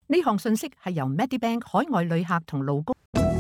呢項信息係由 Medibank 海外旅客同勞工。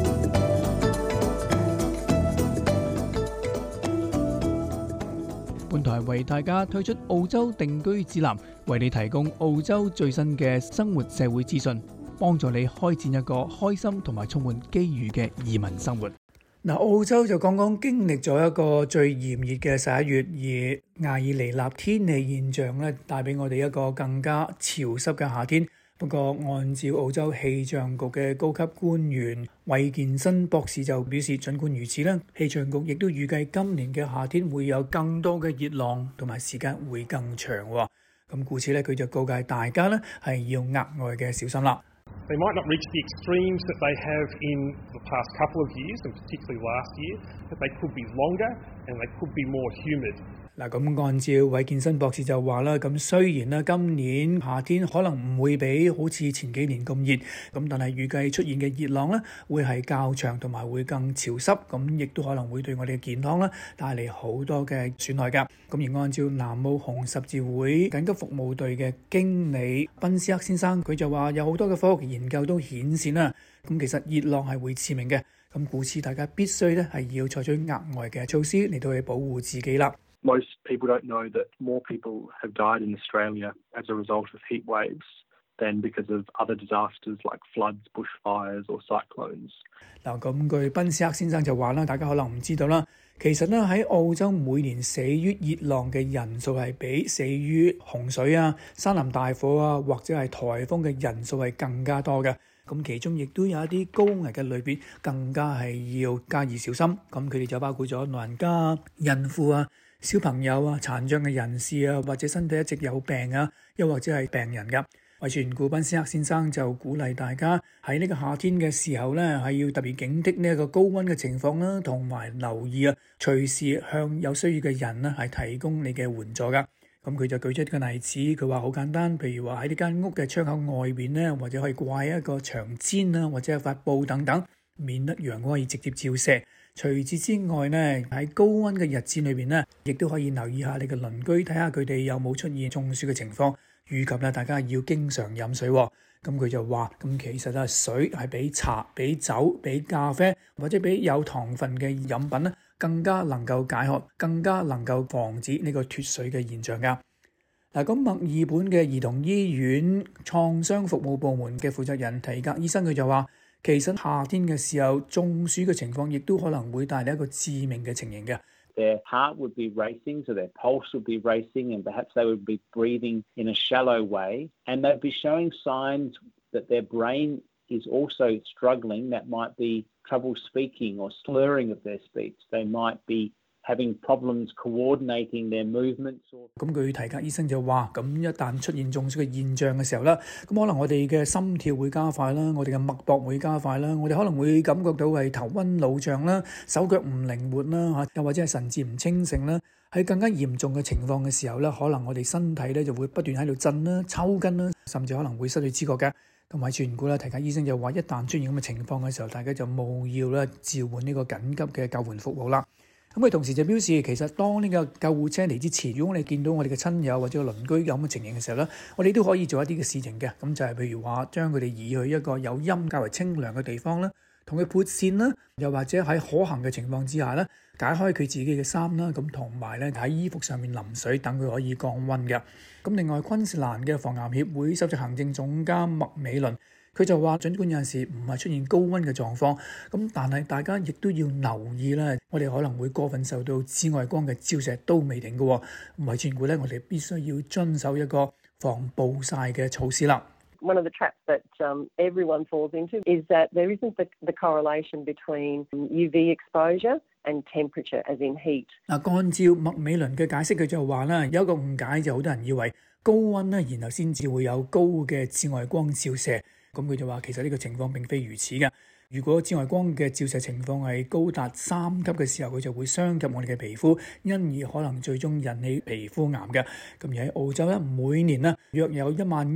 本台為大家推出澳洲定居指南，為你提供澳洲最新嘅生活社會資訊，幫助你開展一個開心同埋充滿機遇嘅移民生活。澳洲就剛剛經歷咗一個最炎熱嘅11月，而艾爾尼納天氣現象咧帶俾我哋一個更加潮濕嘅夏天。不過按照澳洲氣象局嘅高級官員韋健森博士就表示，儘管如此咧，氣象局亦都預計今年嘅夏天會有更多嘅熱浪，同埋時間會更長。咁故此咧，佢就告誡大家咧係要額外嘅小心啦。 They might not reach the extremes that they have in the past couple of years, and particularly last year, but they could be longer and they could be more humid. 咁按照韋健森博士就話啦，咁雖然咧今年夏天可能唔會比好似前幾年咁熱，咁但係預計出現嘅熱浪咧會係較長同埋會更潮濕，咁亦都可能會對我哋嘅健康咧帶嚟好多嘅損害㗎。咁而按照南澳紅十字會緊急服務隊嘅經理賓斯克先生，佢就話有好多嘅科學研究都顯示啦，咁其實熱浪係會致命嘅，咁故此大家必須咧係要採取額外嘅措施嚟到去保護自己啦。 Most people don't know that more people have died in Australia as a result of heat waves than because of other disasters like floods, bushfires or cyclones. 咁據賓斯克先生就話啦，大家可能唔知道啦，其實咧喺澳洲每年死於熱浪嘅人數係比死於洪水啊、山林大火啊或者係颱風嘅人數係更加多嘅。咁其中亦都有一啲高危嘅類別，更加係要加以小心。咁佢哋就包括咗老人家、孕婦啊、小朋友啊、殘障嘅人士啊，或者身體一直有病啊，又或者係病人㗎。為全顧賓斯克先生就鼓勵大家喺呢個夏天嘅時候咧，係要特別警惕呢一個高溫嘅情況啦，同埋留意隨時向有需要嘅人咧係提供你嘅援助㗎。咁佢就舉出一個例子，佢話好簡單，譬如話喺呢間屋嘅窗口外邊咧，或者可以掛一個長氈啊，或者係塊布等等，免得陽光可以直接照射。除此之外呢，喺高溫嘅日子裏邊呢，亦都可以留意下你嘅鄰居，睇下佢哋有冇出現中暑嘅情況，以及咧大家要經常飲水。咁佢就話，咁其實水係比茶、比酒、比咖啡或者比有糖分嘅飲品咧，更加能夠解渴，更加能夠防止呢個脫水嘅現象㗎。咁墨爾本嘅兒童醫院創傷服務部門嘅負責人提格醫生佢就話，其實夏天嘅時候中暑嘅情況亦都可能會帶嚟一個致命嘅情形嘅。 Their heart would be racing, so their pulse would be racing, and perhaps they would be breathing in a shallow way, and they'd be showing signs that their brain is also struggling. That might be trouble speaking or slurring of their speech. They might be having problems coordinating their movements. 咁佢提格醫生就話，咁一旦出現中暑嘅現象嘅時候啦，咁可能我哋嘅心跳會加快啦，我哋嘅脈搏會加快啦，我哋可能會感覺到係頭暈腦脹啦，手腳唔靈活啦，又或者係神志唔清醒啦。喺更加嚴重嘅情況嘅時候咧，可能我哋身體咧就會不斷喺度震啦、抽筋啦，甚至可能會失去知覺嘅。咁喺全股啦，提格醫生就話，一旦出現咁嘅情況嘅時候，大家就務要咧召喚呢個緊急嘅救援服務啦。咁佢同時就表示，其實當呢個救護車嚟之前，如果我哋見到我哋嘅親友或者個鄰居有咁嘅情形嘅時候咧，我哋都可以做一啲嘅事情嘅。咁就係譬如話，將佢哋移去一個有陰較為清涼嘅地方啦，同佢撥線啦，又或者喺可行嘅情況之下咧，解開佢自己嘅衫啦，咁同埋咧喺衣服上面淋水，等佢可以降溫嘅。咁另外，昆士蘭嘅防癌協會首席行政總監麥美倫，佢就話，儘管有陣時唔係出現高溫嘅狀況，咁但係大家亦都要留意咧，我哋可能會過分受到紫外光嘅照射都未定嘅。為全股咧，我哋必須要遵守一個防暴曬嘅措施啦。 One of the traps that everyone falls into is that there isn't the correlation between UV exposure and temperature, as in heat. 按照麥美倫嘅解釋，佢就話啦，有一個誤解，就好多人以為高溫咧，然後先至會有高嘅紫外光照射。咁佢就話，其實呢個情況並非如此嘅。如果紫外光嘅照射情況係高達3級嘅時候，佢就會傷及我哋嘅皮膚，因而可能最終引起皮膚癌嘅。咁而喺澳洲咧，每年咧約有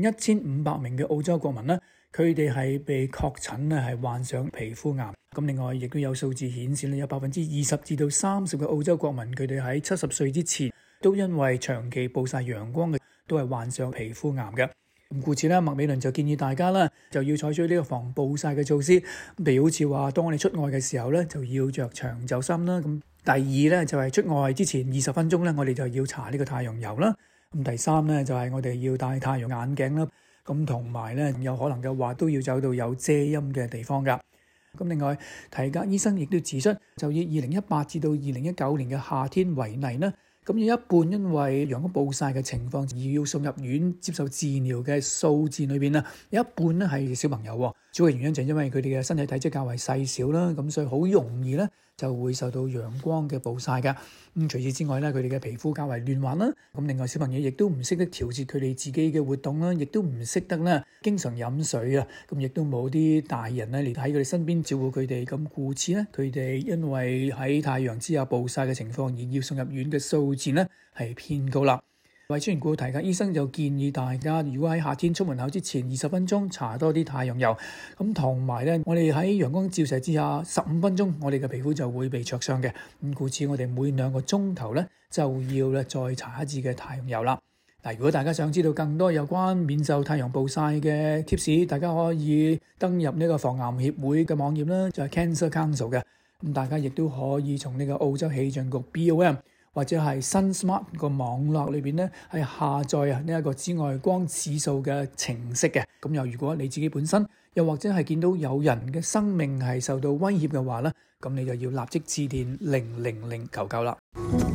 11500名嘅澳洲國民咧，佢哋係被確診咧係患上皮膚癌。咁另外亦都有數字顯示咧，有20%至到30%嘅澳洲國民，佢哋喺70歲之前都因為長期暴曬陽光嘅都係患上皮膚癌嘅。 咁故此咧，麥美倫就建議大家啦，就要採取呢個防暴曬嘅措施。譬如好似話，當我哋出外嘅時候咧，就要着長袖衫啦。咁第二咧就係出外之前20分鐘咧，我哋就要搽呢個太陽油啦。咁第三咧就係我哋要戴太陽眼鏡啦。咁同埋咧有可能嘅話都要走到有遮陰嘅地方㗎。咁另外，提格醫生亦都指出，就以2018至到2019年嘅夏天為例啦。咁有一半因為陽光暴曬嘅情況而要送入院接受治療嘅數字裏邊，有一半咧係小朋友。主要原因就係因為佢哋嘅身體體積較為細小啦，咁所以好容易咧就會受到陽光嘅暴曬㗎。咁除此之外咧，佢哋嘅皮膚較為嫩滑啦。咁另外小朋友亦都唔識得調節佢哋自己嘅活動啦，亦都唔識得咧經常飲水啊。咁亦都冇啲大人咧嚟喺佢哋身邊照顧佢哋。咁故此咧，佢哋因為喺太陽之下暴曬嘅情況而要送入院嘅數字咧係偏高啦。胃專員顧提格醫生就建議大家，如果喺夏天出門口之前20分鐘搽多啲太陽油，咁同埋咧，我哋喺陽光照射之下15分鐘，我哋嘅皮膚就會被灼傷嘅。咁故此，我哋每2個鐘頭咧就要咧再搽一次嘅太陽油啦。嗱，如果大家想知道更多有關免受太陽暴曬嘅 tips， 大家可以登入呢個防癌協會嘅網頁啦，就係 Cancer Council 嘅。咁大家亦都可以從呢個澳洲氣象局 BOM。或者係 SunSmart 個網絡裏邊咧，係下載呢一個紫外光指數嘅程式嘅。咁又如果你自己本身，又或者係見到有人嘅生命係受到威脅嘅話咧，咁你就要立即致電000求救啦。